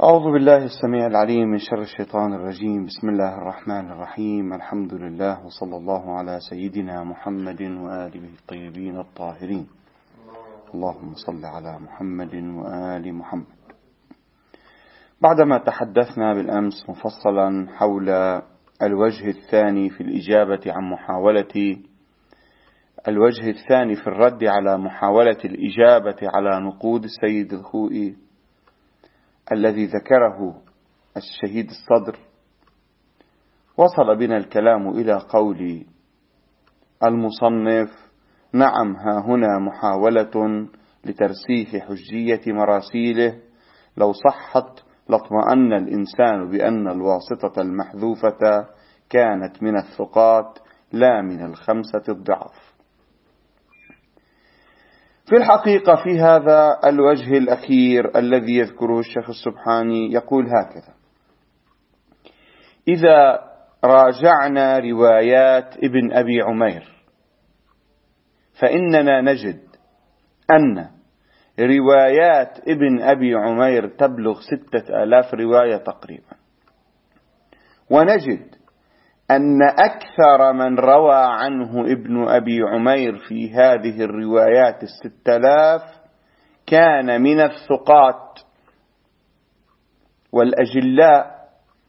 أعوذ بالله السميع العليم من شر الشيطان الرجيم. بسم الله الرحمن الرحيم. الحمد لله وصلى الله على سيدنا محمد وآله الطيبين الطاهرين. اللهم صل على محمد وآل محمد. بعدما تحدثنا بالأمس مفصلا حول الوجه الثاني في الإجابة عن الوجه الثاني في الرد على محاولة الإجابة على نقود السيد الخوئي الذي ذكره الشهيد الصدر، وصل بنا الكلام إلى قول المصنف: نعم، ها هنا محاولة لترسيخ حجية مراسيله، لو صحت لاطمأن الإنسان بأن الواسطة المحذوفة كانت من الثقات لا من الخمسة الضعف. في الحقيقة في هذا الوجه الأخير الذي يذكره الشيخ السبحاني يقول هكذا: إذا راجعنا روايات ابن أبي عمير فإننا نجد أن روايات ابن أبي عمير تبلغ 6000 رواية تقريبا، ونجد أن أكثر من روى عنه ابن أبي عمير في هذه الروايات 6000 كان من الثقات والأجلاء،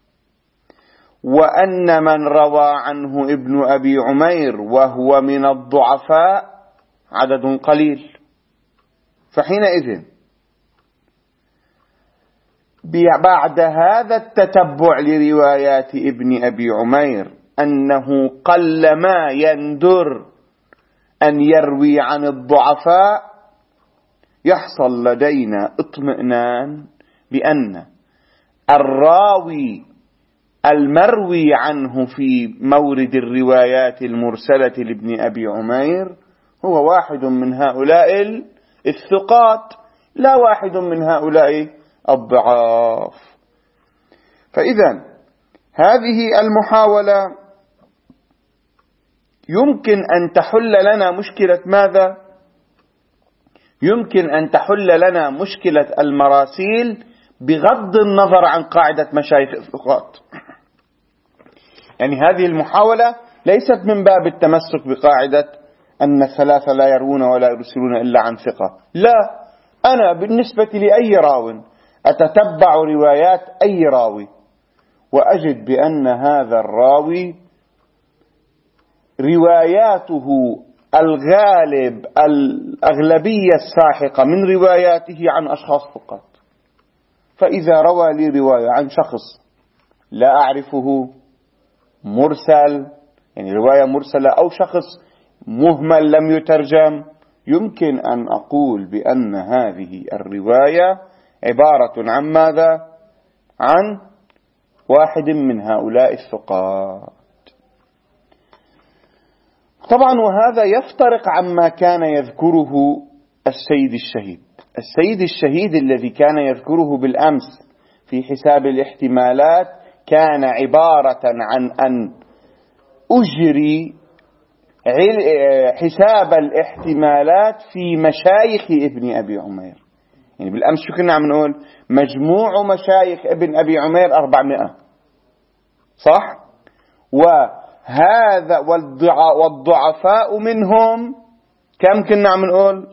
وأن من روى عنه ابن أبي عمير وهو من الضعفاء عدد قليل. فحينئذ بعد هذا التتبع لروايات ابن أبي عمير أنه قلما يندر أن يروي عن الضعفاء، يحصل لدينا اطمئنان بأن الراوي المروي عنه في مورد الروايات المرسلة لابن أبي عمير هو واحد من هؤلاء الثقات، لا واحد من هؤلاء الضعاف. فإذا هذه المحاولة يمكن أن تحل لنا مشكلة ماذا؟ يمكن أن تحل لنا مشكلة المراسيل بغض النظر عن قاعدة مشايخ الثقات. يعني هذه المحاولة ليست من باب التمسك بقاعدة أن الثلاثة لا يروون ولا يرسلون إلا عن ثقة، لا، أنا بالنسبة لأي راو أتتبع روايات أي راوي وأجد بأن هذا الراوي رواياته الغالب الأغلبية الساحقة من رواياته عن أشخاص ثقات. فإذا روى لي رواية عن شخص لا أعرفه، مرسل، يعني رواية مرسلة، أو شخص مهمل لم يترجم، يمكن أن أقول بأن هذه الرواية عبارة عن ماذا؟ عن واحد من هؤلاء الثقات. طبعا وهذا يفترق عما كان يذكره السيد الشهيد. السيد الشهيد الذي كان يذكره بالأمس في حساب الاحتمالات كان عبارة عن أن أجري حساب الاحتمالات في مشايخ ابن أبي عمير. يعني بالأمس شو كنا عم نقول؟ مجموع مشايخ ابن أبي عمير 400، صح؟ وهذا والضعفاء منهم كم كنا عم نقول؟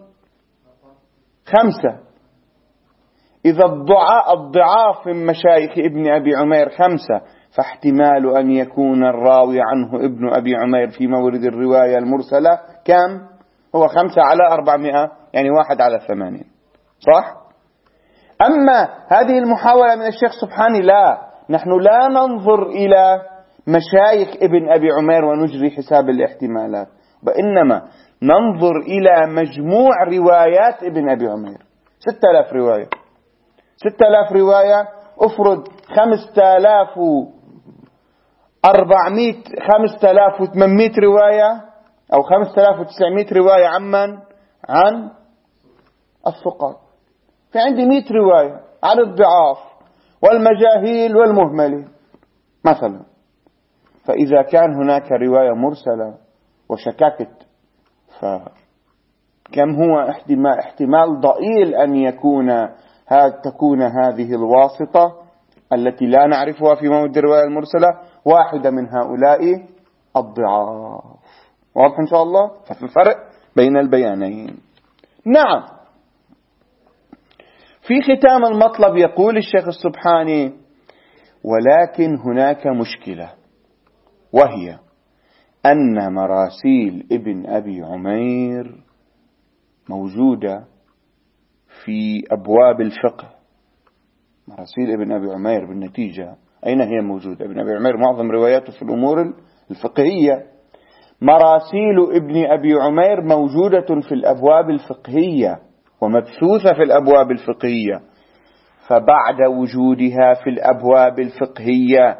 5. إذا الضعاف من مشايخ ابن أبي عمير 5، فاحتمال أن يكون الراوي عنه ابن أبي عمير في مورد الرواية المرسلة كم؟ هو 5 على 400، يعني 1 على 80، صح؟ أما هذه المحاولة من الشيخ سبحاني، لا، نحن لا ننظر إلى مشايخ ابن أبي عمير ونجري حساب الاحتمالات، وإنما ننظر إلى مجموع روايات ابن أبي عمير. 6000 رواية، 6000 رواية، أفرض 5800 رواية أو 5900 رواية عن الثقات. في عندي 100 رواية عن الضعاف والمجاهيل والمهملين مثلا. فإذا كان هناك رواية مرسلة وشككت، فكم هو احتمال ضئيل أن يكون تكون هذه الواسطة التي لا نعرفها في مواد الرواية المرسلة واحدة من هؤلاء الضعاف. واضح إن شاء الله؟ ففي الفرق بين البيانين. نعم. في ختام المطلب يقول الشيخ السبحاني: ولكن هناك مشكلة، وهي أن مراسيل ابن أبي عمير موجودة في أبواب الفقه. مراسيل ابن أبي عمير بالنتيجة أين هي موجودة؟ ابن أبي عمير معظم رواياته في الأمور الفقهية. مراسيل ابن أبي عمير موجودة في الأبواب الفقهية ومبثوثة في الأبواب الفقهية، فبعد وجودها في الأبواب الفقهية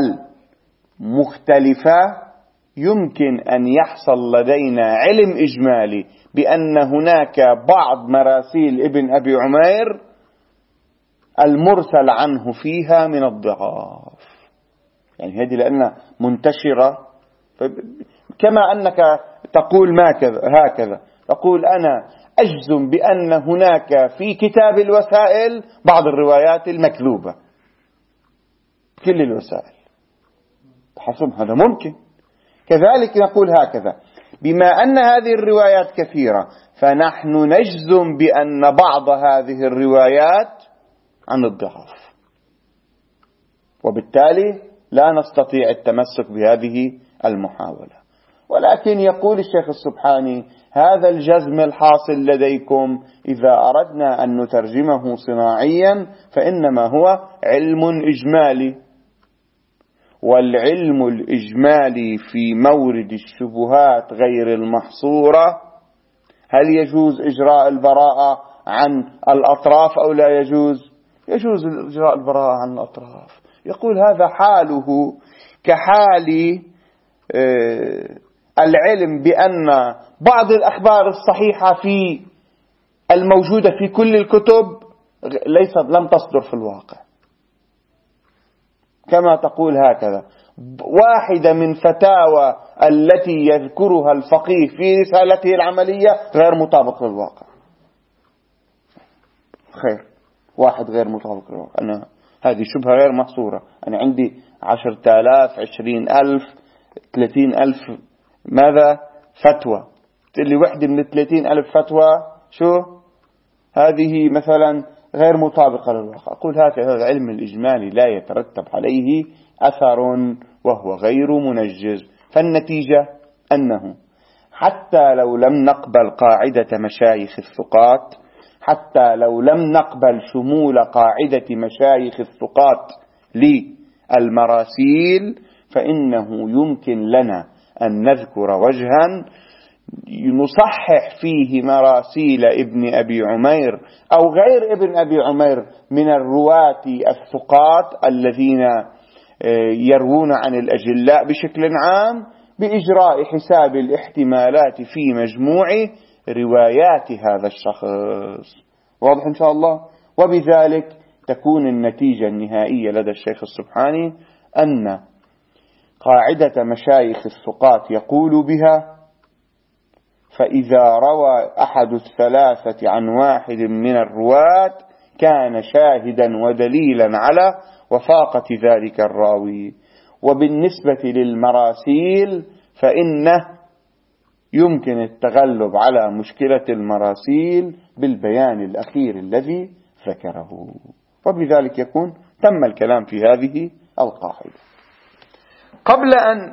المختلفة يمكن أن يحصل لدينا علم إجمالي بأن هناك بعض مراسيل ابن أبي عمير المرسل عنه فيها من الضعاف. يعني هذه لأنها منتشرة، كما أنك تقول ما كذا هكذا، تقول أنا أجزم بأن هناك في كتاب الوسائل بعض الروايات المكذوبة، كل الوسائل حسب هذا ممكن. كذلك نقول هكذا: بما أن هذه الروايات كثيرة فنحن نجزم بأن بعض هذه الروايات عن الضعاف، وبالتالي لا نستطيع التمسك بهذه المحاولة. ولكن يقول الشيخ السبحاني: هذا الجزم الحاصل لديكم إذا أردنا أن نترجمه صناعيا فإنما هو علم إجمالي، والعلم الإجمالي في مورد الشبهات غير المحصورة. هل يجوز إجراء البراءة عن الأطراف أو لا يجوز؟ يجوز إجراء البراءة عن الأطراف. يقول هذا حاله كحال العلم بأن بعض الأخبار الصحيحة في الموجودة في كل الكتب لم تصدر في الواقع. كما تقول هكذا: واحدة من فتاوى التي يذكرها الفقيه في رسالته العملية غير مطابق للواقع. خير، واحد غير مطابق للواقع، هذه شبهة غير محصورة. أنا عندي 10,000 20,000 30,000 ماذا فتوى، تقول لي وحدة من 30,000 فتوى شو هذه مثلا غير مطابقة للواقع. أقول هذا العلم الإجمالي لا يترتب عليه أثر وهو غير منجز. فالنتيجة أنه حتى لو لم نقبل قاعدة مشايخ الثقات، حتى لو لم نقبل شمول قاعدة مشايخ الثقات للمراسيل، فإنه يمكن لنا أن نذكر وجها نصحح فيه مراسيل ابن أبي عمير أو غير ابن أبي عمير من الرواة الثقات الذين يروون عن الأجلاء بشكل عام، بإجراء حساب الاحتمالات في مجموع روايات هذا الشخص. واضح إن شاء الله؟ وبذلك تكون النتيجة النهائية لدى الشيخ السبحاني أن قاعدة مشايخ الثقات يقول بها: فإذا روى أحد الثلاثة عن واحد من الرواة كان شاهدا ودليلا على وفاقة ذلك الراوي. وبالنسبة للمراسيل فإنه يمكن التغلب على مشكلة المراسيل بالبيان الأخير الذي ذكره. وبذلك يكون تم الكلام في هذه القاعدة. قبل أن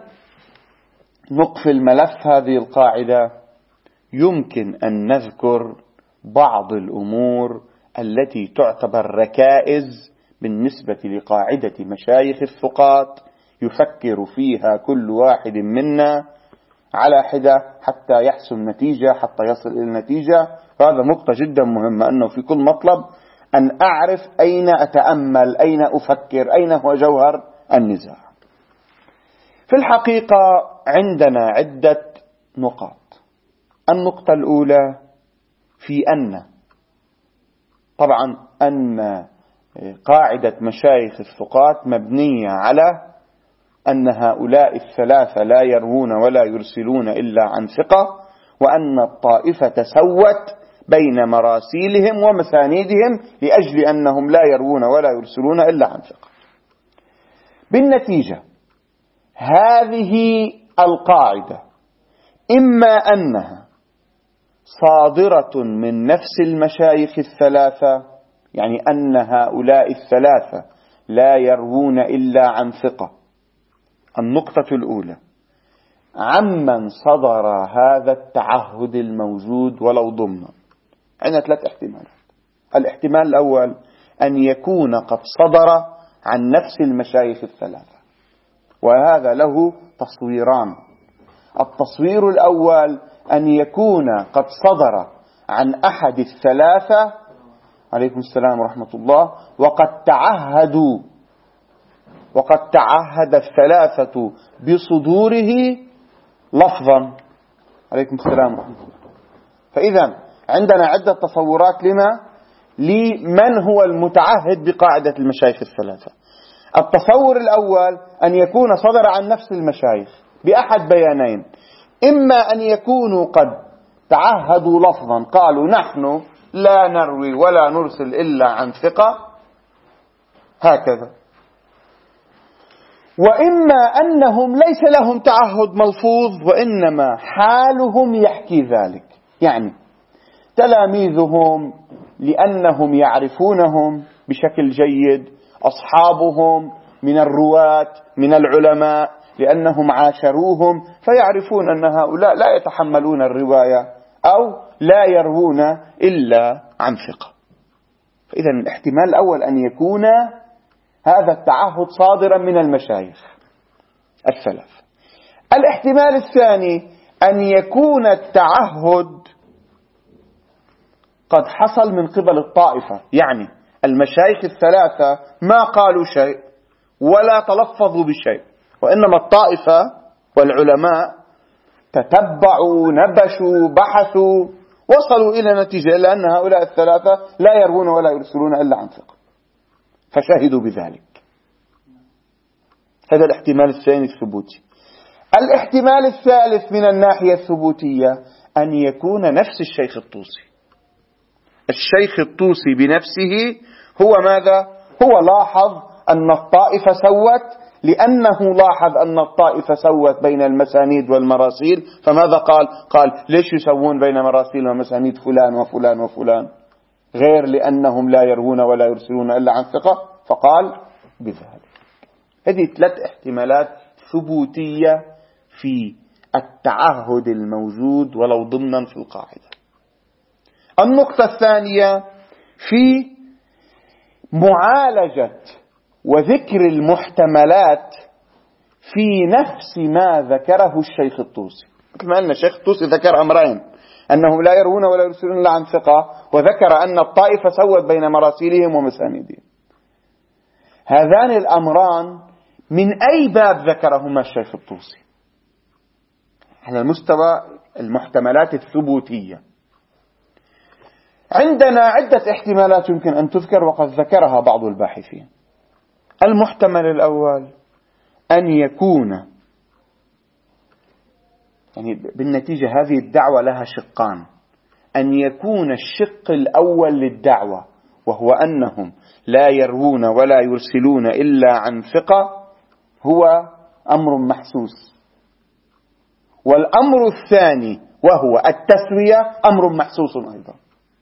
نقفل ملف هذه القاعدة يمكن أن نذكر بعض الأمور التي تعتبر ركائز بالنسبة لقاعدة مشايخ الثقات يفكر فيها كل واحد منا على حدة حتى يحسم نتيجة، حتى يصل إلى النتيجة. فهذا نقطة جدا مهمة، أنه في كل مطلب أن أعرف أين أتأمل، أين أفكر، أين هو جوهر النزاع. في الحقيقة عندنا عدة نقاط. النقطة الأولى في طبعا أن قاعدة مشايخ الثقات مبنية على أن هؤلاء الثلاثة لا يروون ولا يرسلون إلا عن ثقة، وأن الطائفة سوت بين مراسيلهم ومسانيدهم لأجل أنهم لا يروون ولا يرسلون إلا عن ثقة. بالنتيجة هذه القاعدة إما أنها صادرة من نفس المشايخ الثلاثة، يعني أن هؤلاء الثلاثة لا يروون إلا عن ثقة، النقطة الأولى، عمن صدر هذا التعهد الموجود ولو ضمن. عندنا 3 احتمالات. الاحتمال الأول أن يكون قد صدر عن نفس المشايخ الثلاثة، وهذا له تصويران. التصوير الأول أن يكون قد صدر عن أحد الثلاثة، عليكم السلام ورحمة الله، وقد تعهد الثلاثة بصدوره لفظا، عليكم السلام ورحمة الله. فإذا عندنا عدة تصورات لمن هو المتعهد بقاعدة المشايخ الثلاثة. التصور الأول أن يكون صدر عن نفس المشايخ بأحد بيانين، إما أن يكونوا قد تعهدوا لفظا قالوا نحن لا نروي ولا نرسل إلا عن ثقة هكذا، وإما أنهم ليس لهم تعهد ملفوظ وإنما حالهم يحكي ذلك، يعني تلاميذهم لأنهم يعرفونهم بشكل جيد، أصحابهم من الرواة من العلماء لأنهم عاشروهم فيعرفون أن هؤلاء لا يتحملون الرواية أو لا يروون إلا عن ثقة. فإذا الاحتمال الأول أن يكون هذا التعهد صادرا من المشايخ الثلاث. الاحتمال الثاني أن يكون التعهد قد حصل من قبل الطائفة، يعني المشايخ الثلاثة ما قالوا شيء ولا تلفظوا بشيء، وإنما الطائفة والعلماء تتبعوا نبشوا بحثوا وصلوا إلى نتيجة لأن هؤلاء الثلاثة لا يروون ولا يرسلون إلا عن ثقة فشهدوا بذلك. هذا الاحتمال الثاني الثبوتي. الاحتمال الثالث من الناحية الثبوتية أن يكون نفس الشيخ الطوسي. الشيخ الطوسي بنفسه هو ماذا؟ هو لاحظ أن الطائفة سوت، لأنه لاحظ أن الطائفة سوت بين المسانيد والمراسيل، فماذا قال؟ قال ليش يسوون بين مراسيل ومسانيد فلان وفلان وفلان غير لأنهم لا يروون ولا يرسلون إلا عن ثقة، فقال بذلك. هذه 3 احتمالات ثبوتية في التعهد الموجود ولو ضمنا في القاعدة. النقطة الثانية في معالجة وذكر المحتملات في نفس ما ذكره الشيخ الطوسي. مثل ما أن الشيخ الطوسي ذكر أمرين، أنه لا يروون ولا يرسلون إلا عن ثقة، وذكر أن الطائفة سوت بين مراسيلهم ومسانيدهم. هذان الأمران من أي باب ذكرهما الشيخ الطوسي؟ على مستوى المحتملات الثبوتية. عندنا عدة احتمالات يمكن أن تذكر وقد ذكرها بعض الباحثين. المحتمل الأول أن يكون، يعني بالنتيجة هذه الدعوة لها شقان، أن يكون الشق الأول للدعوة وهو أنهم لا يروون ولا يرسلون إلا عن ثقة هو أمر محسوس، والأمر الثاني وهو التسوية أمر محسوس أيضا.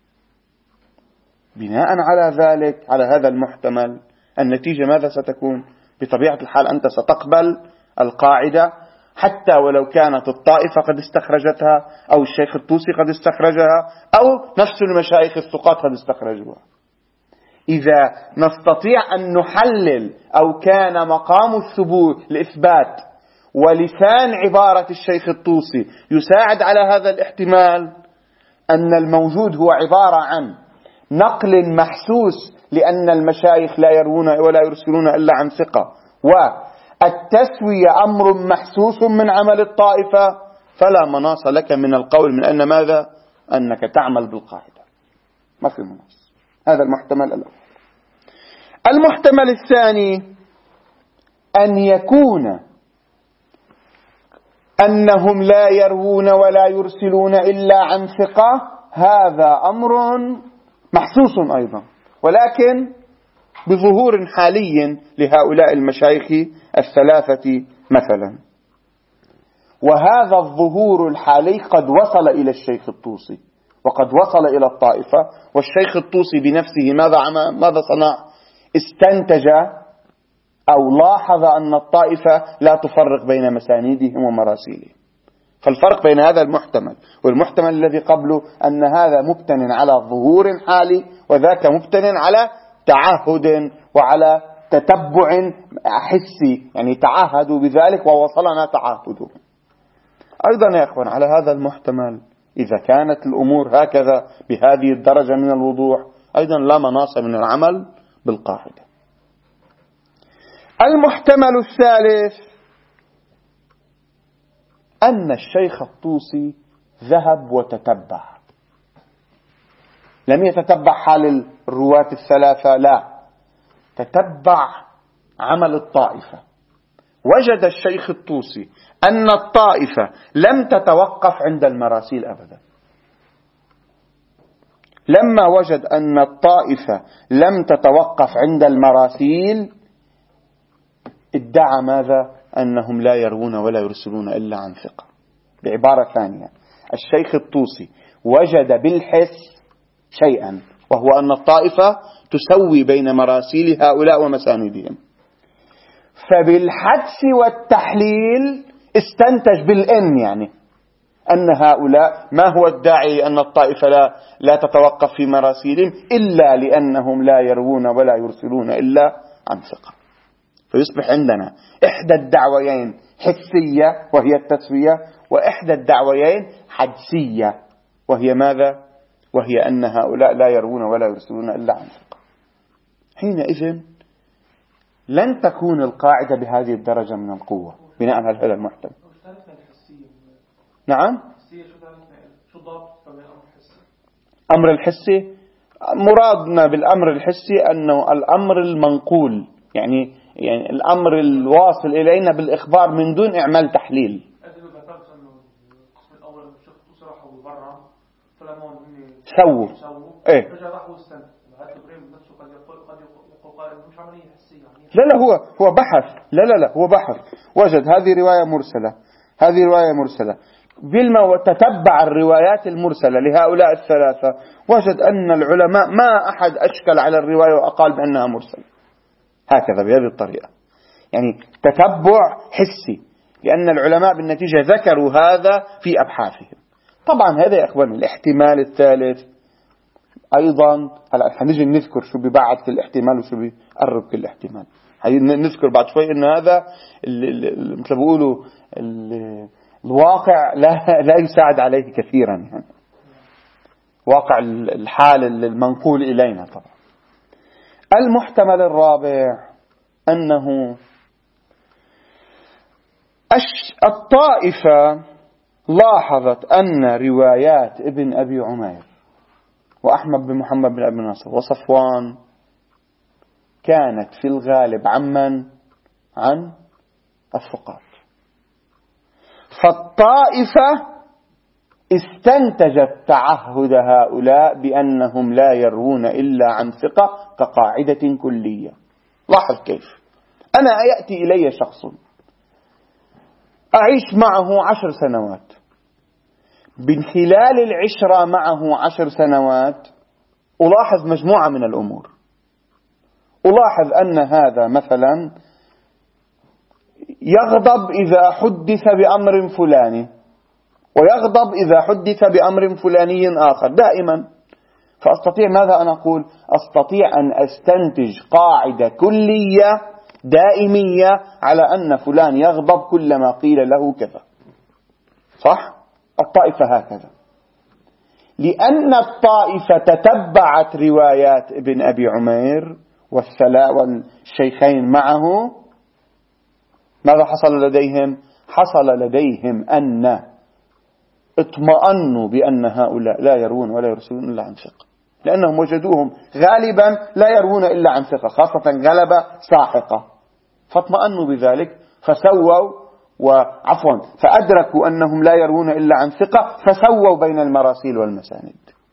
بناء على ذلك، على هذا المحتمل، النتيجة ماذا ستكون؟ بطبيعة الحال أنت ستقبل القاعدة حتى ولو كانت الطائفة قد استخرجتها أو الشيخ الطوسي قد استخرجها أو نفس المشايخ الثقات قد استخرجوها. إذا نستطيع أن نحلل أو كان مقام الثبوت الإثبات ولسان عبارة الشيخ الطوسي يساعد على هذا الاحتمال، أن الموجود هو عبارة عن نقل محسوس لأن المشايخ لا يروون ولا يرسلون إلا عن ثقة، والتسوية أمر محسوس من عمل الطائفة، فلا مناص لك من القول من أن ماذا؟ أنك تعمل بالقاعدة، ما في مناص. هذا المحتمل الأول. المحتمل الثاني أن يكون أنهم لا يروون ولا يرسلون إلا عن ثقة هذا أمر محسوس أيضا، ولكن بظهور حالي لهؤلاء المشايخ الثلاثة مثلا. وهذا الظهور الحالي قد وصل إلى الشيخ الطوسي وقد وصل إلى الطائفة. والشيخ الطوسي بنفسه ماذا صنع؟ استنتج أو لاحظ أن الطائفة لا تفرق بين مسانيدهم ومراسيلهم. فالفرق بين هذا المحتمل والمحتمل الذي قبله أن هذا مبتن على ظهور حالي وذاك مبتن على تعهد وعلى تتبع حسي، يعني تعهدوا بذلك ووصلنا تعهدهم. أيضا يا أخوان على هذا المحتمل إذا كانت الأمور هكذا بهذه الدرجة من الوضوح أيضا لا مناص من العمل بالقاعدة. المحتمل الثالث أن الشيخ الطوسي ذهب وتتبع، لم يتتبع حال الرواة الثلاثة، لا، تتبع عمل الطائفة. وجد الشيخ الطوسي أن الطائفة لم تتوقف عند المراسيل أبدا. لما وجد أن الطائفة لم تتوقف عند المراسيل ادعى ماذا؟ أنهم لا يروون ولا يرسلون إلا عن ثقة. بعبارة ثانية، الشيخ الطوسي وجد بالحس شيئا، وهو أن الطائفة تسوي بين مراسيل هؤلاء ومساندهم، فبالحدس والتحليل استنتج بالإن، يعني أن هؤلاء ما هو الداعي أن الطائفة لا تتوقف في مراسيلهم إلا لأنهم لا يروون ولا يرسلون إلا عن ثقة. فيصبح عندنا إحدى الدعويين حسية وهي التسوية، وإحدى الدعويين حدسية وهي ماذا؟ وهي أن هؤلاء لا يروون ولا يرسلون إلا عن ثقة. حينئذ لن تكون القاعدة بهذه الدرجة من القوة بناء على هذا المحتمل. نعم، أمر الحسي مرادنا بالأمر الحسي أنه الأمر المنقول، يعني الأمر الواصل إلينا بالإخبار من دون إعمال تحليل. سووا إيه؟ لا هو بحث، لا هو بحث، وجد هذه رواية مرسلة بالما وتتبع الروايات المرسلة لهؤلاء الثلاثة، وجد أن العلماء ما أحد أشكل على الرواية وأقال بأنها مرسلة هكذا بهذه الطريقة، يعني تتبع حسي، لأن العلماء بالنتيجة ذكروا هذا في أبحاثهم. طبعا هذا يا أخوان الاحتمال الثالث أيضا. هلا حنجي نذكر شو بيبعد في الاحتمال وشو بيقرب في الاحتمال. نذكر بعد شوي إن هذا مثل بيقولوا الواقع لا يساعد عليه كثيرا، يعني واقع الحال المنقول إلينا. طبعا المحتمل الرابع أنه الطائفة لاحظت أن روايات ابن أبي عمير وأحمد بن محمد بن أبي نصر وصفوان كانت في الغالب عن الثقات، فالطائفة استنتجت تعهد هؤلاء بأنهم لا يروون إلا عن ثقة كقاعدة كلية. لاحظ كيف أنا يأتي إلي شخص أعيش معه 10 سنوات، من خلال العشرة معه 10 سنوات ألاحظ مجموعة من الأمور. ألاحظ أن هذا مثلا يغضب إذا حدث بأمر فلاني ويغضب إذا حدث بأمر فلاني آخر دائما. فأستطيع ماذا أن أقول؟ أستطيع أن أستنتج قاعدة كلية دائمية على أن فلان يغضب كلما قيل له كذا. صح؟ الطائفة هكذا، لأن الطائفة تتبعت روايات ابن أبي عمير والشيخين معه. ماذا حصل لديهم؟ حصل لديهم أن اطمأنوا بأن هؤلاء لا يروون ولا يرسلون إلا عن ثقة، لأنهم وجدوهم غالبا لا يروون إلا عن ثقة، خاصة غلبة ساحقة، فاطمأنوا بذلك فأدركوا أنهم لا يروون إلا عن ثقة، فسووا بين المراسيل والمساند.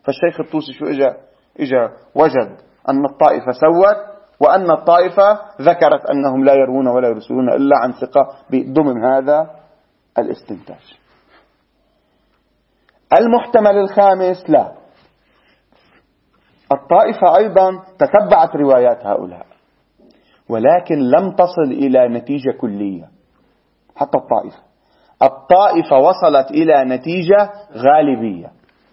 فالشيخ الطوسي شو إجا وجد أن الطائفة سوت، وأن الطائفة ذكرت أنهم لا يروون ولا يرسلون إلا عن ثقة ضمن هذا الاستنتاج. المحتمل الخامس لا، الطائفة أيضا تتبعت روايات هؤلاء ولكن لم تصل إلى نتيجة كلية. حتى الطائفة وصلت إلى نتيجة غالبية،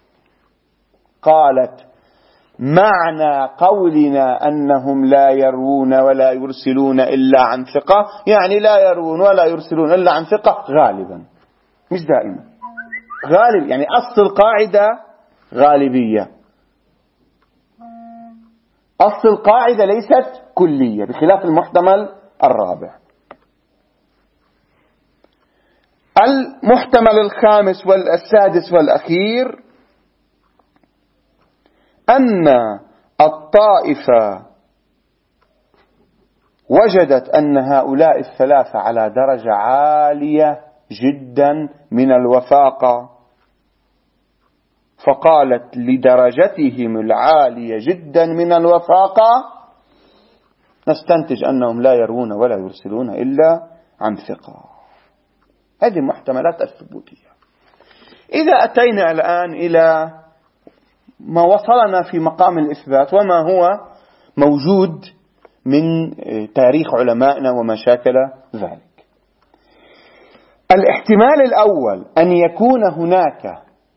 قالت معنى قولنا أنهم لا يروون ولا يرسلون إلا عن ثقة، يعني لا يروون ولا يرسلون إلا عن ثقة غالبا، مش دائما، غالب يعني أصل القاعدة غالبية، أصل القاعدة ليست كلية، بخلاف المحتمل الرابع. المحتمل الخامس والسادس والأخير أن الطائفة وجدت أن هؤلاء الثلاثة على درجة عالية جدا من الوفاقة، فقالت لدرجتهم العالية جدا من الوفاقة نستنتج أنهم لا يروون ولا يرسلون إلا عن ثقة. هذه محتملات الثبوتية. إذا أتينا الآن إلى ما وصلنا في مقام الإثبات وما هو موجود من تاريخ علمائنا وما شاكل ذلك. الاحتمال الأول أن يكون هناك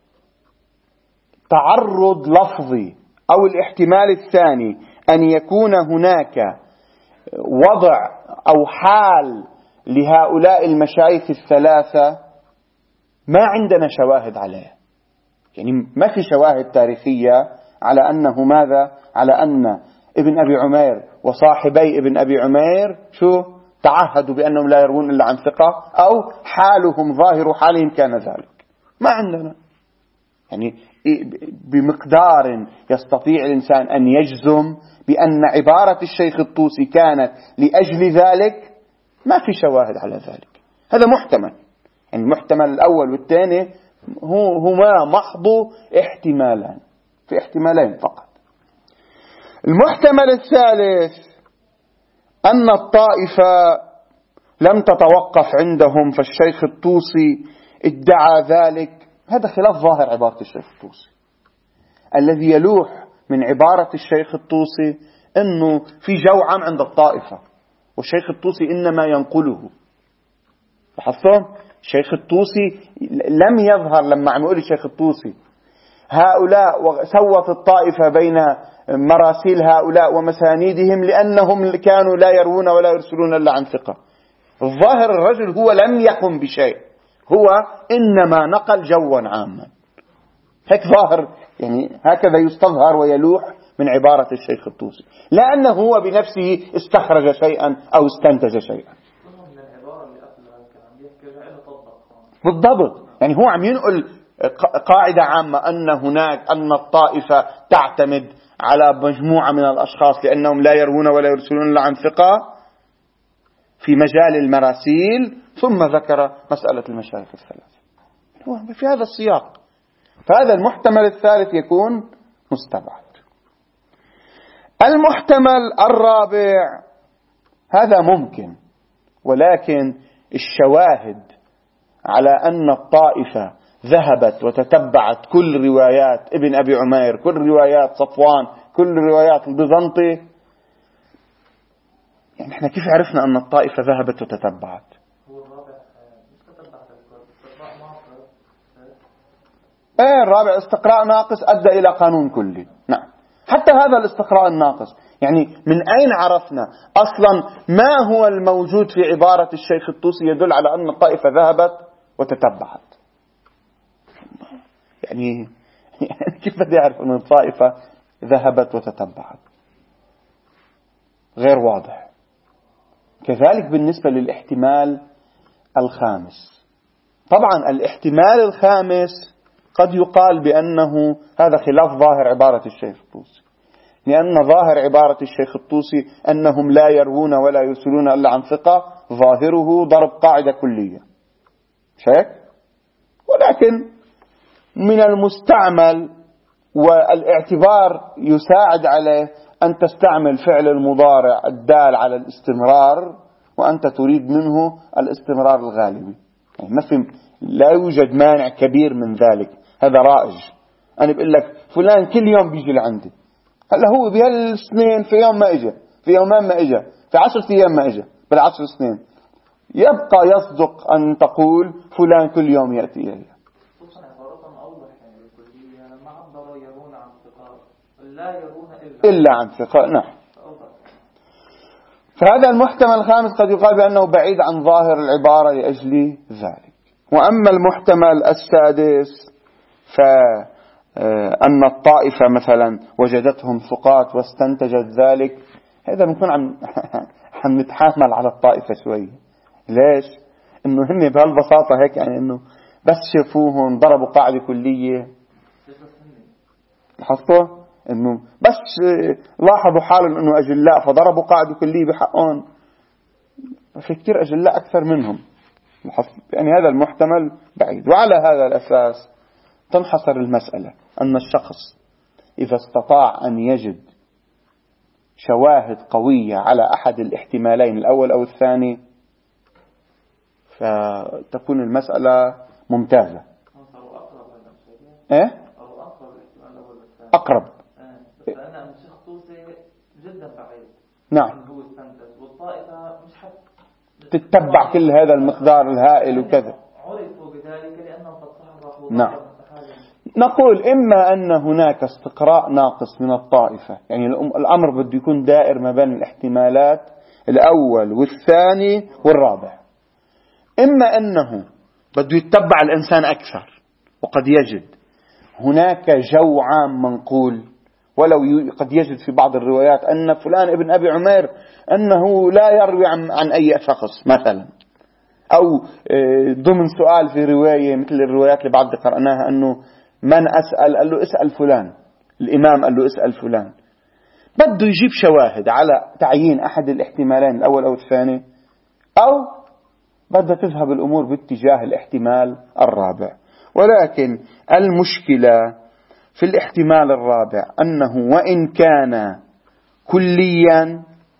تعرض لفظي، أو الاحتمال الثاني أن يكون هناك وضع أو حال لهؤلاء المشايخ الثلاثة ما عندنا شواهد عليه، يعني ما في شواهد تاريخية على أنه ماذا، على أن ابن أبي عمير وصاحبي ابن أبي عمير شو تعهدوا بأنهم لا يروون إلا عن ثقة، أو حالهم ظاهر حالهم كان ذلك، ما عندنا. يعني بمقدار يستطيع الإنسان أن يجزم بأن عبارة الشيخ الطوسي كانت لأجل ذلك، ما في شواهد على ذلك. هذا محتمل، يعني المحتمل الأول والثاني هما محض احتمالان، في احتمالين فقط. المحتمل الثالث أن الطائفة لم تتوقف عندهم، فالشيخ الطوسي ادعى ذلك. هذا خلاف ظاهر عبارة الشيخ الطوسي. الذي يلوح من عبارة الشيخ الطوسي أنه في جوعا عند الطائفة، والشيخ الطوسي إنما ينقله. لاحظتم؟ الشيخ الطوسي لم يظهر لما عم يقول الشيخ الطوسي هؤلاء سوت الطائفة بين مراسيل هؤلاء ومسانيدهم لأنهم كانوا لا يروون ولا يرسلون إلا عن ثقة. الظاهر الرجل هو لم يقم بشيء، هو إنما نقل جوا عاما. هيك ظاهر، يعني هكذا يستظهر ويلوح من عبارة الشيخ الطوسي، لأنه هو بنفسه استخرج شيئا أو استنتج شيئا. بالضبط، يعني هو عم ينقل قاعدة عامة أن الطائفة تعتمد على مجموعة من الأشخاص لأنهم لا يروون ولا يرسلون إلا عن ثقة في مجال المراسيل، ثم ذكر مسألة المشايخ الثلاثة هو في هذا السياق. فهذا المحتمل الثالث يكون مستبعد. المحتمل الرابع هذا ممكن، ولكن الشواهد على أن الطائفة ذهبت وتتبعت كل روايات ابن أبي عمير، كل روايات صفوان، كل روايات البيزنطي، يعني احنا كيف عرفنا أن الطائفة ذهبت وتتبعت؟ الرابع استقراء ناقص أدى إلى قانون كلي. نعم، حتى هذا الاستقراء الناقص، يعني من أين عرفنا أصلا ما هو الموجود في عبارة الشيخ الطوسي يدل على أن الطائفة ذهبت وتتبعت؟ يعني كيف بدي أعرف أن الطائفة ذهبت وتتبعت؟ غير واضح. كذلك بالنسبة للاحتمال الخامس، طبعا الاحتمال الخامس قد يقال بأنه هذا خلاف ظاهر عبارة الشيخ الطوسي، لأن ظاهر عبارة الشيخ الطوسي أنهم لا يروون ولا يرسلون إلا عن ثقة، ظاهره ضرب قاعدة كلية، شيء. ولكن من المستعمل والاعتبار يساعد على أن تستعمل فعل المضارع الدال على الاستمرار، وأنت تريد منه الاستمرار الغالبي. يعني لا يوجد مانع كبير من ذلك، هذا رائج. أنا بقول لك فلان كل يوم بيجي لعندي، هلا هو بهالسنين في يوم ما إجا، في يومين ما إجا، في 10 أيام ما إجا، بال10 سنين، يبقى يصدق أن تقول فلان كل يوم يأتي إلي. إلا عن ثقة. نعم. فهذا المحتمل الخامس قد يقال بأنه بعيد عن ظاهر العبارة لأجل ذلك. وأما المحتمل السادس فأن الطائفة مثلا وجدتهم ثقات واستنتجت ذلك، هذا بنكون عم نتحامل على الطائفة شوي. ليش؟ إنه هن بهالبساطة هيك، يعني إنه بس شافوهم ضربوا قاعدة كلية. لاحظتوا إنه بس لاحظوا حالهم إنه أجلاء فضربوا قاعدة كلية بحقهم، في كتير أجلاء أكثر منهم. يعني هذا المحتمل بعيد. وعلى هذا الأساس تنحصر المسألة أن الشخص إذا استطاع أن يجد شواهد قوية على أحد الاحتمالين الأول أو الثاني فتكون المسألة ممتازة. إيه؟ أقرب. بس أنا شيخ طوسي جدا بعيد. نعم. هو استنتج والطائفة مش حتى تتبع كل هذا المقدار الهائل وكذا. عرفوا بذلك لأنهم قد صححوا. نعم. نقول إما أن هناك استقراء ناقص من الطائفة، يعني الأمر بده يكون دائر ما بين الاحتمالات الأول والثاني والرابع. إما أنه بده يتبع الإنسان أكثر وقد يجد هناك جو عام منقول، ولو قد يجد في بعض الروايات أن فلان ابن أبي عمير أنه لا يروي عن أي شخص مثلا، أو ضمن سؤال في رواية مثل الروايات اللي بعد قرأناها أنه من أسأل قال له اسأل فلان، الإمام قال له اسأل فلان. بده يجيب شواهد على تعيين أحد الاحتمالين الأول أو الثاني، أو بدها تذهب الأمور باتجاه الاحتمال الرابع. ولكن المشكلة في الاحتمال الرابع أنه وإن كان كليا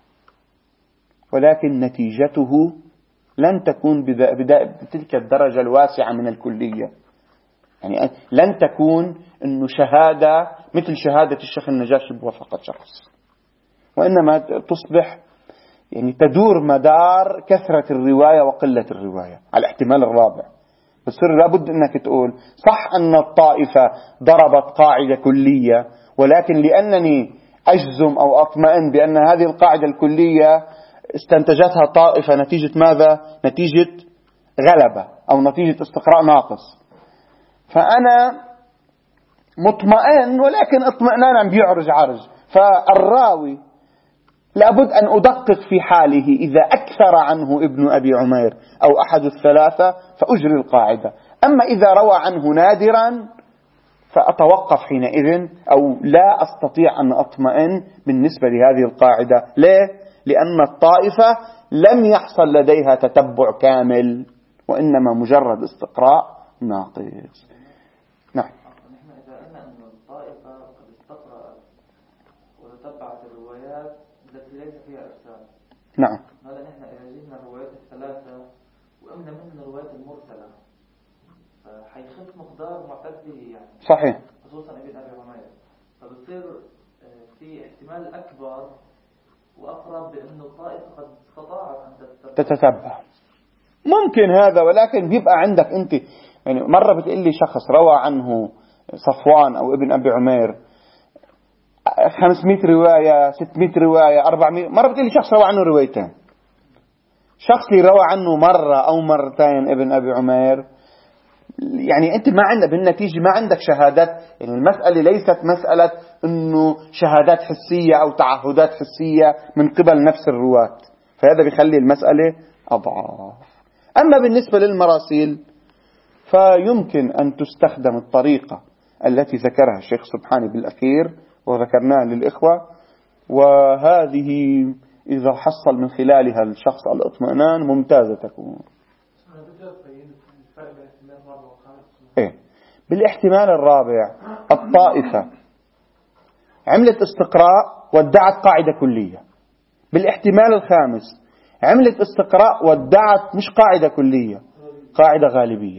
ولكن نتيجته لن تكون بتلك الدرجة الواسعة من الكلية. يعني لن تكون أنه شهادة مثل شهادة الشيخ النجاشي بوفقة شخص، وإنما تصبح يعني تدور مدار كثرة الرواية وقلة الرواية على الاحتمال الرابع. بصير لابد أنك تقول صح أن الطائفة ضربت قاعدة كلية، ولكن لأنني أجزم أو أطمئن بأن هذه القاعدة الكلية استنتجتها طائفة نتيجة ماذا؟ نتيجة غلبة أو نتيجة استقراء ناقص، فأنا مطمئن، ولكن اطمئنان بيعرج عرج. فالراوي لابد أن أدقق في حاله، إذا أكثر عنه ابن أبي عمير أو أحد الثلاثة فأجري القاعدة، أما إذا روى عنه نادرا فأتوقف حينئذ، أو لا أستطيع أن أطمئن بالنسبة لهذه القاعدة. ليه؟ لأن الطائفة لم يحصل لديها تتبع كامل، وإنما مجرد استقراء ناقص. نعم. نحن إذا قلنا أن الطائفة قد استقرأت وتتبعت الروايات التي ليس فيها إرسال، نعم. هذا نحن إذا جبنا الروايات الثلاثة وقمنا من الروايات المرسلة فحيخف مقدار معتد به، يعني صحيح، خصوصا ابن أبي عمير، فبصير في احتمال أكبر وأقرب بأنه الطائفة قد استطاعت أن تتتبع. ممكن هذا، ولكن بيبقى عندك أنت يعني مرة بتقول لي شخص روى عنه صفوان أو ابن أبي عمير 500 رواية 600 رواية 400، مرة بتقول لي شخص روى عنه روايتين. شخص اللي روى عنه مرة أو مرتين ابن أبي عمير، يعني أنت ما عندك بالنتيجة ما عندك شهادات. يعني المسألة ليست مسألة أنه شهادات حسية أو تعهدات حسية من قبل نفس الرواة، فهذا بيخلي المسألة أضعاف. أما بالنسبة للمراسيل فيمكن أن تستخدم الطريقة التي ذكرها الشيخ سبحاني بالأخير وذكرناها للإخوة، وهذه إذا حصل من خلالها الشخص الاطمئنان ممتازة تكون. إيه؟ بالاحتمال الرابع الطائفة عملت استقراء وادعت قاعدة كلية. بالاحتمال الخامس عملت استقراء وادعت مش قاعدة كلية، قاعدة غالبية.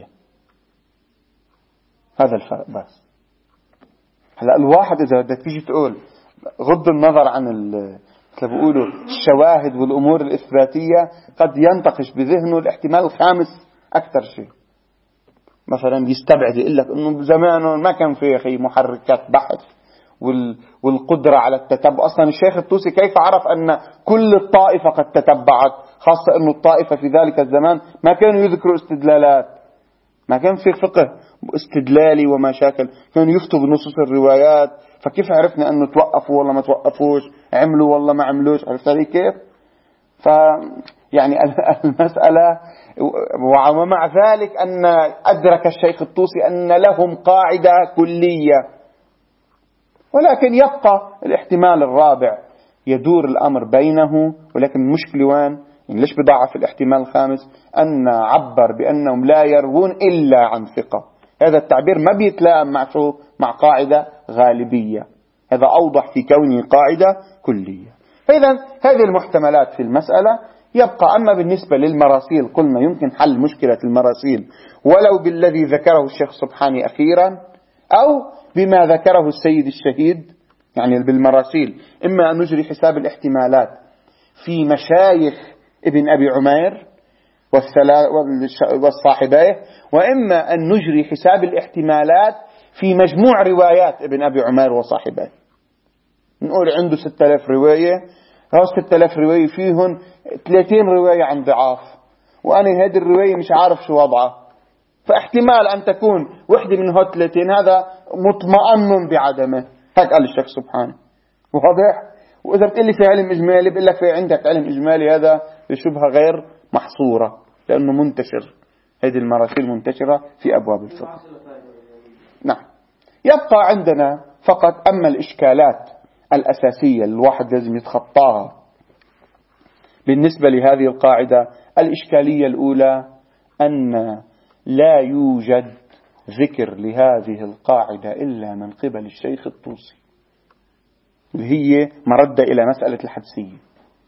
هذا الفرق بس. هلا الواحد إذا بدك تيجي تقول غض النظر عن مثل بيقولوا الشواهد والأمور الإثباتية، قد ينتقش بذهنه الاحتمال الخامس أكثر شيء. مثلا يستبعد يقول لك إنه زمانه ما كان في أخي محركات بحث والقدرة على التتبع. أصلا الشيخ الطوسي كيف عرف أن كل الطائفة قد تتبعت، خاصة أن الطائفة في ذلك الزمان ما كانوا يذكروا استدلالات، ما كان في فقه استدلالي ومشاكل، كانوا يفتوا بنصوص الروايات. فكيف عرفنا أنه توقفوا ولا ما توقفوش، عملوا ولا ما عملوش؟ عرفت علي كيف؟ يعني المسألة. ومع ذلك أن أدرك الشيخ الطوسي أن لهم قاعدة كلية، ولكن يبقى الاحتمال الرابع يدور الأمر بينه. ولكن المشكلة وين؟ يعني ليش بضعف الاحتمال الخامس؟ أن عبر بأنهم لا يروون إلا عن ثقة. هذا التعبير ما بيتلائم مع شو؟ مع قاعدة غالبية. هذا أوضح في كونه قاعدة كلية. فإذا هذه المحتملات في المسألة. يبقى أما بالنسبة للمراسيل قلنا يمكن حل مشكلة المراسيل ولو بالذي ذكره الشيخ سبحاني أخيرا، أو بما ذكره السيد الشهيد. يعني بالمراسيل إما أن نجري حساب الاحتمالات في مشايخ ابن أبي عمير والصاحبيه، وإما أن نجري حساب الاحتمالات في مجموع روايات ابن أبي عمير وصاحبيه. نقول عنده 6000 رواية، هاو 6000 رواية فيهم 30 رواية عن ضعاف، وأنا هذه الرواية مش عارف شو وضعها، فاحتمال أن تكون وحدة من هاد 30 هذا مطمئن بعدمه. هيك قال الشيخ سبحانه. واضح؟ وإذا بتقلي في علم إجمالي بقول لك في عندك علم إجمالي، هذا بشبهة غير محصورة لأنه منتشر. هذه المراسيل منتشرة في أبواب الفقه. نعم. يبقى عندنا فقط أما الإشكالات الأساسية الواحد لازم يتخطاها بالنسبة لهذه القاعدة. الإشكالية الأولى أن لا يوجد ذكر لهذه القاعدة إلا من قبل الشيخ الطوسي، اللي هي مردة إلى مسألة الحدسية.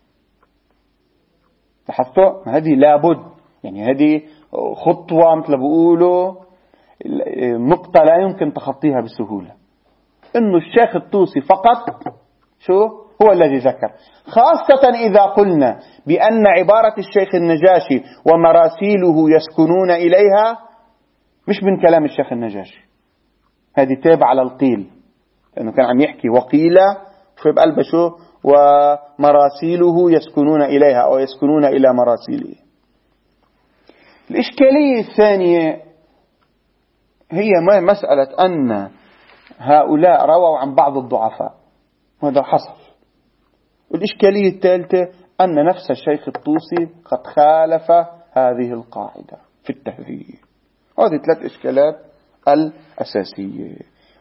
لاحظتوا؟ هذه لابد، يعني هذه خطوة مثل بقولوا نقطة لا يمكن تخطيها بسهولة. إنه الشيخ الطوسي فقط شو هو الذي ذكر، خاصة إذا قلنا بأن عبارة الشيخ النجاشي ومراسيله يسكنون إليها مش من كلام الشيخ النجاشي، هذه تابع على القيل، لأنه كان عم يحكي وقيلة في بقلب شو ومراسيله يسكنون إليها أو يسكنون إلى مراسيله. الإشكالية الثانية هي مسألة أن هؤلاء رووا عن بعض الضعفاء، وهذا حصل. والإشكالية الثالثة أن نفس الشيخ الطوسي قد خالف هذه القاعدة في التهذيب. هذه 3 إشكالات الأساسية.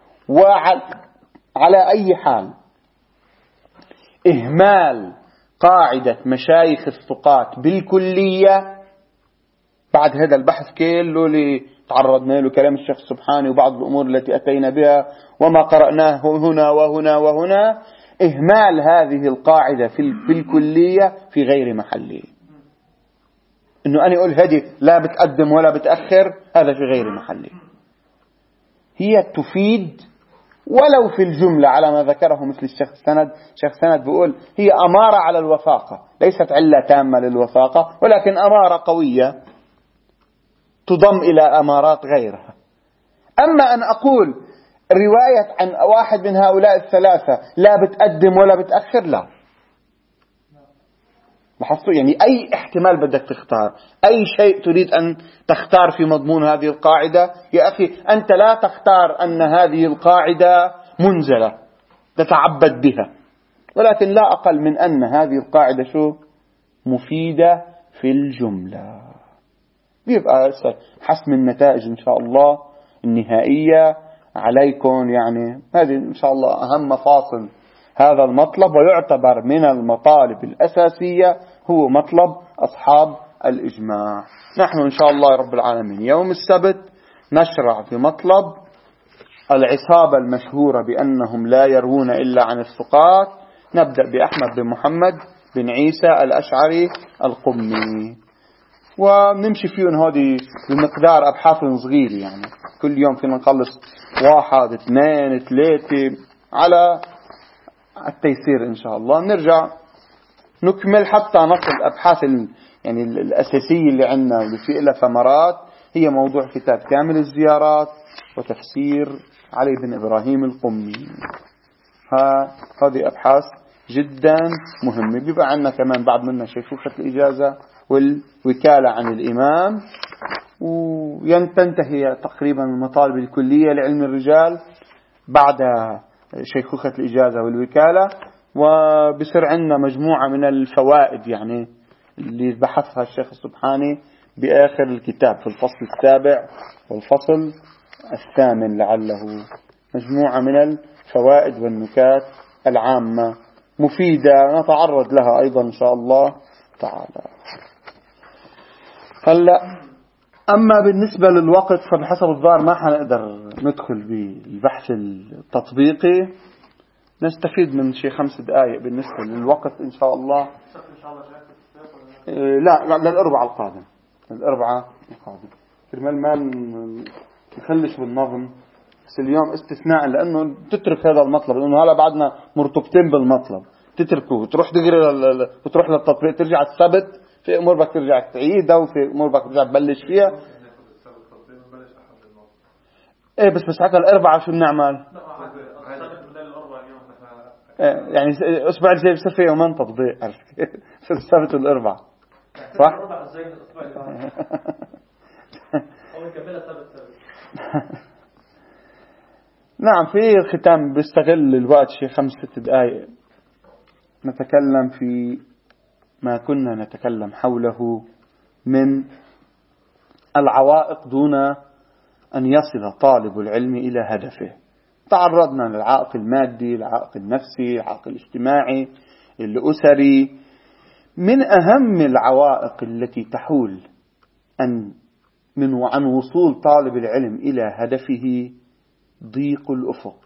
وعلى أي حال إهمال قاعدة مشايخ الثقات بالكلية بعد هذا البحث كله اللي تعرضنا له، كلام الشيخ سبحانه وبعض الأمور التي أتينا بها وما قرأناه هنا وهنا وهنا، إهمال هذه القاعدة في الكلية في غير محله. إنه أنا أقول هذه لا بتقدم ولا بتأخر، هذا في غير محله. هي تفيد ولو في الجملة على ما ذكره مثل الشيخ سند. الشيخ سند بيقول هي أمارة على الوثاقة، ليست علة تامة للوثاقة، ولكن أمارة قوية تضم إلى أمارات غيرها. أما أن أقول رواية عن واحد من هؤلاء الثلاثة لا بتقدم ولا بتأخر، لا. لاحظتوا؟ يعني أي احتمال بدك تختار، أي شيء تريد أن تختار في مضمون هذه القاعدة، يا أخي أنت لا تختار أن هذه القاعدة منزلة تتعبد بها، ولكن لا أقل من أن هذه القاعدة شو مفيدة في الجملة. بيبقى حسم النتائج إن شاء الله النهائية عليكم. يعني هذه إن شاء الله أهم مفاصل هذا المطلب، ويعتبر من المطالب الأساسية، هو مطلب أصحاب الإجماع. نحن إن شاء الله رب العالمين يوم السبت نشرع في مطلب العصابة المشهورة بأنهم لا يروون إلا عن الثقات، نبدأ بأحمد بن محمد بن عيسى الأشعري القمي، ونمشي فيهم هذه بمقدار أبحاث صغير، يعني كل يوم فينا نخلص 1 2 3 على التيسير إن شاء الله. نرجع نكمل حتى نصل أبحاث يعني الأساسية اللي عندنا واللي فيه لها ثمرات، هي موضوع كتاب كامل الزيارات وتفسير علي بن إبراهيم القمي. هذه أبحاث جدا مهمة. بيبقى عندنا كمان بعد منها شيخوخة الإجازة والوكالة عن الإمام، وينتهي تقريبا المطالب الكلية لعلم الرجال بعد شيخوخة الإجازة والوكالة، وبصير عندنا مجموعة من الفوائد يعني اللي بحثها الشيخ السبحاني بآخر الكتاب في الفصل 7 والفصل 8 لعله، مجموعة من الفوائد والنكات العامة مفيدة نتعرض لها أيضا إن شاء الله تعالى. هلأ أما بالنسبة للوقت فبحسب الظاهر ما حنقدر ندخل بالبحث التطبيقي، نستفيد من شيء 5 دقائق بالنسبة للوقت إن شاء الله. لا للأربعة القادم، كرمال ما نخلش بالنظم. بس اليوم استثناء لأنه تترك هذا المطلب، لأنه هلا بعدنا مرتبطين بالمطلب، تتركه وتروح تقري وتروح للتطبيق، ترجع السبت في أمور بدك ترجع تعيدها وفي أمور بدك ترجع تبلش فيها. إيه بس ساعتها الأربعة شو بنعمل؟ يعني أسبوع الجاي بصير في يومين تطبيق، عرفت كيف؟ السبت والأربعة صح؟ نعم. في الختام بيستغل الوقت شيء 5-6 دقائق نتكلم في ما كنا نتكلم حوله من العوائق دون أن يصل طالب العلم إلى هدفه. تعرضنا للعائق المادي، العائق النفسي، العائق الاجتماعي، الأسري. من أهم العوائق التي تحول عن وصول طالب العلم إلى هدفه ضيق الأفق.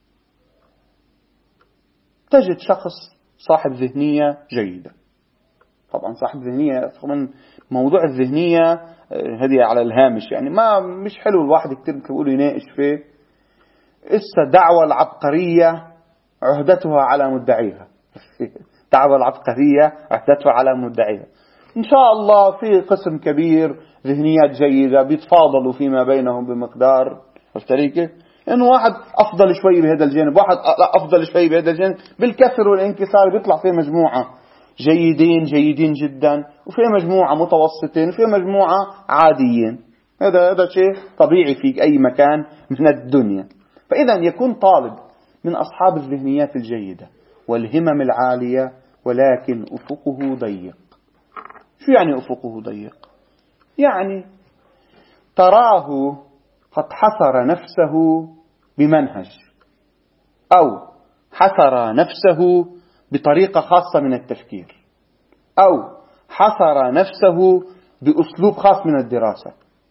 تجد شخص صاحب ذهنية جيدة، طبعا صاحب ذهنية من موضوع الذهنية هذه على الهامش، يعني ما مش حلو الواحد كتير بيقولوا يناقش فيه. دعوة العبقرية عهدتها على مدعيها. دعوة العبقرية عهدتها على مدعيها. إن شاء الله في قسم كبير ذهنيات جيدة بيتفاضلوا فيما بينهم بمقدار الطريقة، إنه واحد أفضل شوي بهذا الجانب، واحد أفضل شوي بهذا الجانب، بالكسر والانكسار بيطلع فيه مجموعة جيدين جدا، وفي مجموعة متوسطين، وفي مجموعة عاديين. هذا شيء طبيعي في أي مكان من الدنيا. فإذا يكون طالب من أصحاب الذهنيات الجيدة والهمم العالية، ولكن أفقه ضيق. شو يعني أفقه ضيق؟ يعني تراه قد حصر نفسه بمنهج، أو حصر نفسه بطريقة خاصة من التفكير، أو حصر نفسه بأسلوب خاص من الدراسة.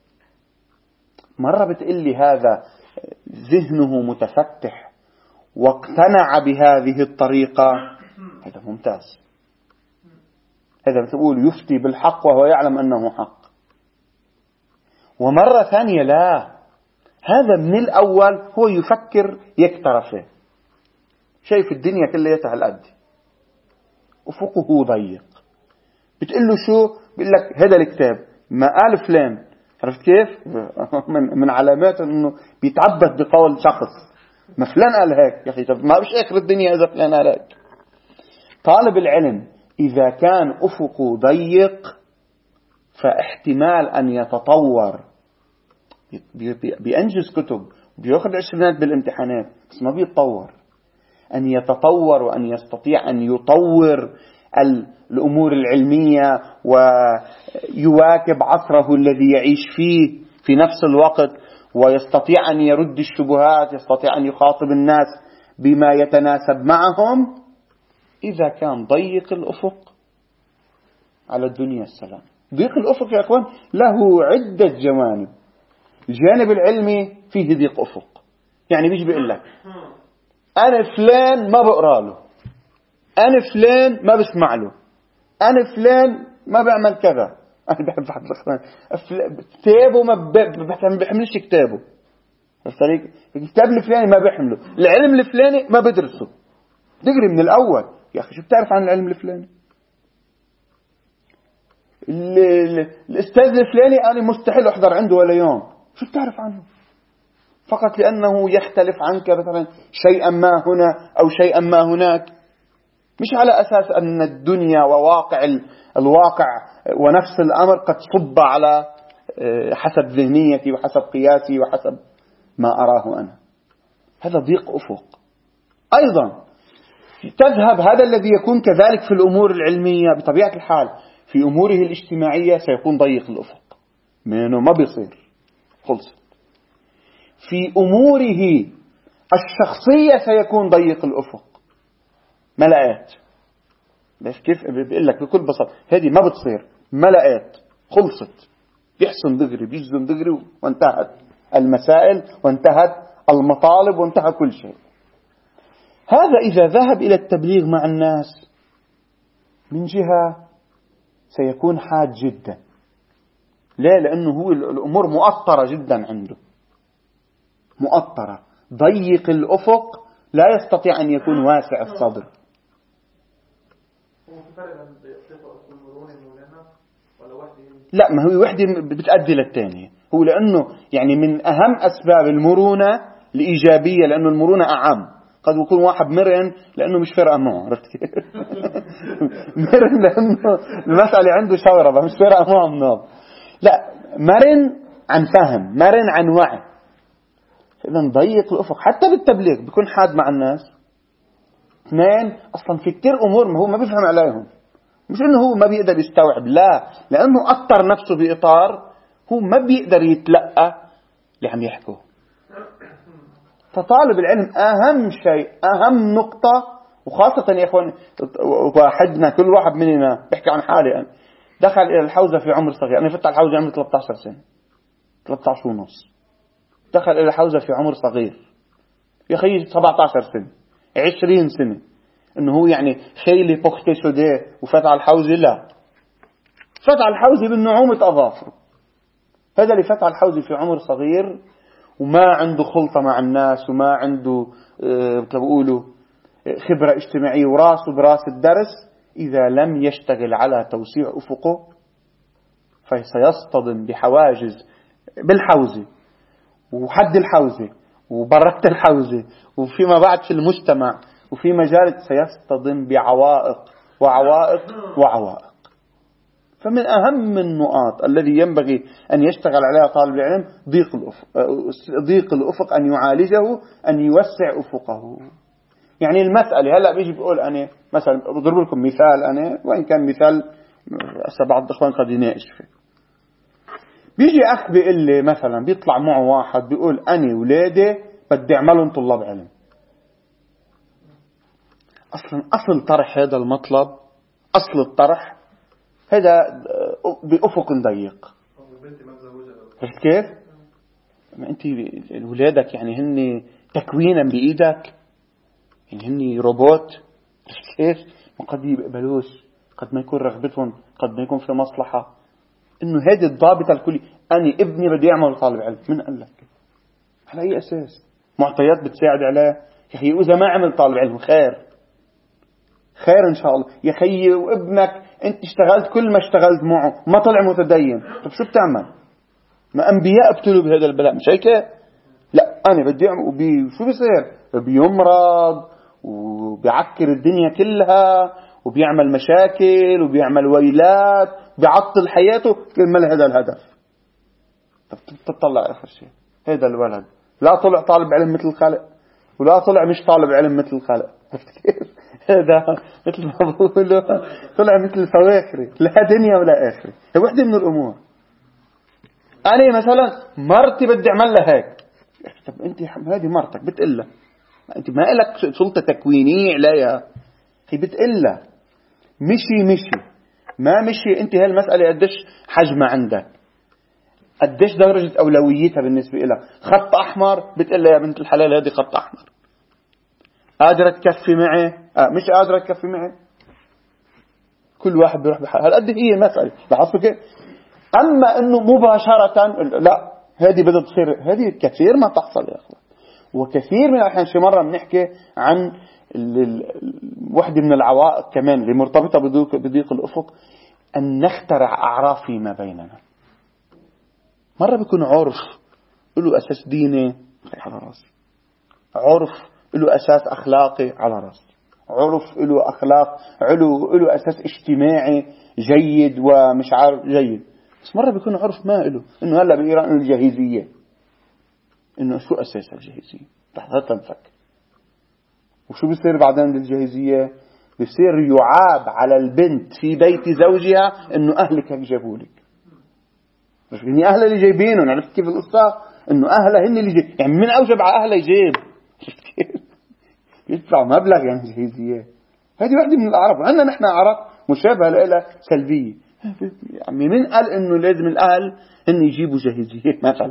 مرة بتقلي هذا ذهنه متفتح واقتنع بهذه الطريقة، هذا ممتاز، هذا بتقول يفتي بالحق وهو يعلم أنه حق. ومرة ثانية لا، هذا من الأول هو يفكر يكترفه، شايف الدنيا كلها هالقد، أفقه ضيق. بتقول له شو؟ بيقول لك هذا الكتاب ما قال فلان، عرفت كيف؟ من علامات انه بيتعبد بقول شخص، ما فلان قال هيك. يا اخي طب ما بش اخر الدنيا اذا فلان قال هيك. طالب العلم اذا كان افقه ضيق فاحتمال ان يتطور، بينجز كتب بياخذ 20 بالامتحانات بس ما بيتطور، ان يتطور وان يستطيع ان يطور الأمور العلمية ويواكب عصره الذي يعيش فيه في نفس الوقت، ويستطيع أن يرد الشبهات، يستطيع أن يخاطب الناس بما يتناسب معهم. إذا كان ضيق الأفق على الدنيا السلام. ضيق الأفق يا أخوان له عدة جوانب. الجانب العلمي فيه ضيق أفق، يعني بيجي بيقول لك أنا فلان ما بقرأ له، أنا فلان ما بسمع له، أنا فلان ما بعمل كذا، أنا بحب كتابه ما بحملش كتابه، الكتاب الفلاني ما بحمله، العلم الفلاني ما بدرسه. دقري من الأول يا أخي، شو بتعرف عن العلم الفلاني؟ الأستاذ الفلاني أنا مستحيل أحضر عنده ولا يوم، شو بتعرف عنه؟ فقط لأنه يختلف عنك مثلا شيئا ما هنا أو شيئا ما هناك، مش على أساس أن الدنيا وواقع الواقع ونفس الأمر قد صب على حسب ذهنيتي وحسب قياسي وحسب ما أراه أنا. هذا ضيق أفق. أيضا تذهب هذا الذي يكون كذلك في الأمور العلمية بطبيعة الحال، في أموره الاجتماعية سيكون ضيق الأفق، منه ما بيصير خلص. في أموره الشخصية سيكون ضيق الأفق، ملأات. بس كيف بيقول لك بكل بساطة هذه ما بتصير، ملأات خلصت، يحسن دغري بيجزم دغري وانتهت المسائل وانتهت المطالب وانتهى كل شيء. هذا إذا ذهب إلى التبليغ مع الناس من جهة سيكون حاد جدا. لا، لأنه هو الأمور مؤطرة جدا عنده، مؤطرة، ضيق الأفق، لا يستطيع أن يكون واسع الصدر. لا، ما هو وحدة بتأدي للتانية. هو لأنه يعني من أهم أسباب المرونة الإيجابية، لأنه المرونة أعم. قد يكون واحد مرن لأنه مش فارقة معه، عرفت كيف؟ مرن لأنه المسألة عنده شوربة، مش فارقة معه النوم. لا، مرن عن فهم، مرن عن وعي. إذن ضيق الأفق حتى بالتبليغ بيكون حاد مع الناس. اثنين، أصلا في كتير أمور ما هو ما بيفهم عليهم، مش إنه هو ما بيقدر يستوعب، لا، لأنه أطر نفسه بإطار هو ما بيقدر يتلقى اللي عم يحكوه. فطالب العلم أهم شيء، أهم نقطة، وخاصة يا إخوان واحدنا كل واحد مننا بحكي عن حالي أنا، دخل إلى الحوزة في عمر صغير. أنا فتح الحوزة عمري 13 سنة، 13 ونص. دخل إلى الحوزة في عمر صغير، يا أخي 17 سنة، 20 سنة. إنه هو يعني خيلي بوختي سوداء وفتح الحوزة، لا، فتح الحوزة بالنعومة أظافره. هذا اللي فتح الحوزة في عمر صغير وما عنده خلطة مع الناس وما عنده بقولوا خبرة اجتماعية وراسه براس الدرس، إذا لم يشتغل على توسيع أفقه فسيصطدم بحواجز بالحوزة وحد الحوزة وبركة الحوزة وفيما بعد في المجتمع وفي مجال، سيصطدم بعوائق وعوائق وعوائق. فمن أهم النقاط الذي ينبغي أن يشتغل عليها طالب العلم ضيق الأفق، أن يعالجه، أن يوسع أفقه. يعني المسألة هلأ بيجي بيقول أنا مثلا، بضرب لكم مثال أنا، وإن كان مثال بعض الأخوان قد يناقش فيه. بيجي أخ بيقول لي مثلا، بيطلع معه واحد بيقول أنا ولادي بدي أعملهم طلاب علم. أصل طرح هذا المطلب، أصل الطرح هذا بأفق ضيق. عرفت كيف؟ أنت ولادك يعني هن تكوينا بإيدك، يعني هن روبوت. عرفت كيف؟ وقد يقبلوش، قد ما يكون رغبتهم، قد ما يكون في مصلحة. إنه هذه الضابط الكلي، أنا ابني بدي أعمل طالب علم. من قال لك؟ على أي أساس؟ معطيات بتساعد عليه يا أخي. وإذا ما عمل طالب علم خير إن شاء الله يا أخي. وابنك أنت اشتغلت كل ما اشتغلت معه ما طلع متدين، طب شو بتعمل؟ ما أنبياء ابتلوا بهذا البلاء، مش هيك؟ لا، أنا بدي أعمل. شو بيصير؟ بيمرض وبيعكر الدنيا كلها وبيعمل مشاكل وبيعمل ويلات، بيعطل حياته كرمال هذا الهدف. طب تطلع آخر شيء، هذا الولد لا طلع طالب علم مثل الخلق، ولا طلع مش طالب علم مثل الخلق. هذا مثل ما بقوله طلع مثل الفواخري، لا دنيا ولا آخرة. هي وحدة من الأمور. أنا مثلا مرتي بدي أعمل لها هيك. طب أنت هذه مرتك بتقلها، أنت ما لك سلطة تكوينية عليها، هي بتقلها مشي ما مشي. أنت هالمسألة قديش حجمها عندك؟ قديش درجة أولويتها بالنسبة لها. خط أحمر بتقول لها يا بنت الحلال هذه خط أحمر، قادرة تكفي معي مش قادرة تكفي معي، كل واحد بيروح بحال. هالقد هي المسألة لاحظتوا كيف. أما إنه مباشرة لا، هذه بدها تصير، هذه كثير ما تحصل يا أخوان. وكثير من الأحيان شي مرة بنحكي عن واحدة من العوائق كمان اللي مرتبطة بضيق الأفق، أن نخترع أعراف فيما بيننا. مرة بيكون عرف له أساس ديني على راسي، عرف له أساس أخلاقي على راسي، عرف له أخلاق له أساس اجتماعي جيد ومش عارف جيد. بس مرة بيكون عرف ما له، إنه هلأ بإيران الجهيزية، إنه شو أساس الجهيزية تحت تنفك. وشو بيصير بعدين للجهيزية؟ بيصير يعاب على البنت في بيت زوجها إنه أهلك هيك جابولك. مش إني أهلها اللي جايبينهم، عرفت كيف القصة؟ إنه أهلها هن اللي جايبين، يعني من أوجب على أهلها يجيب يدفع مبلغ يعني جهيزية. هذه واحدة من الأعراف. عندنا نحن أعراف مشابهة لها سلبية. يعني من قال إنه لازم الأهل هن يجيبوا جهيزية مثلا؟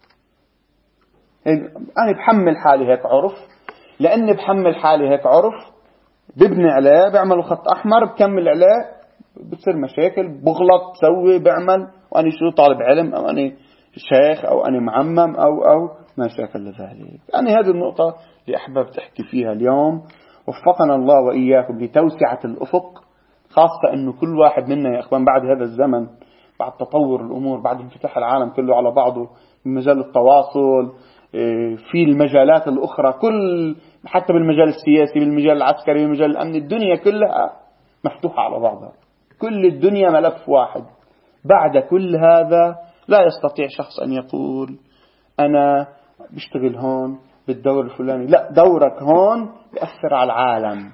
أنا بحمل حالي هيك عرف، لأني بحمل حالي هيك عرف ببني عليه، بعملوا خط أحمر، بكمل عليه، بتصير مشاكل، بغلط، بسوي، بعمل، وأنا شو طالب علم أو أنا شيخ أو أنا معمم أو ما شاكل لذلك. يعني هذه النقطة اللي أحببت أحكي فيها اليوم. وفقنا الله وإياكم لتوسعة الأفق، خاصة أنه كل واحد منا يا أخوان بعد هذا الزمن، بعد تطور الأمور، بعد انفتاح العالم كله على بعضه، مجال التواصل، في المجالات الأخرى، كل حتى بالمجال السياسي، بالمجال العسكري، بالمجال الأمني، الدنيا كلها مفتوحة على بعضها، كل الدنيا ملف واحد. بعد كل هذا لا يستطيع شخص أن يقول أنا بشتغل هون بالدور الفلاني. لا، دورك هون بيأثر على العالم،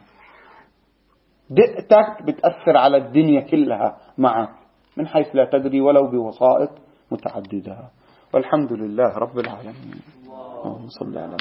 دقتك بتأثر على الدنيا كلها معك من حيث لا تدري، ولو بوسائط متعددة. والحمد لله رب العالمين. اللهم صل على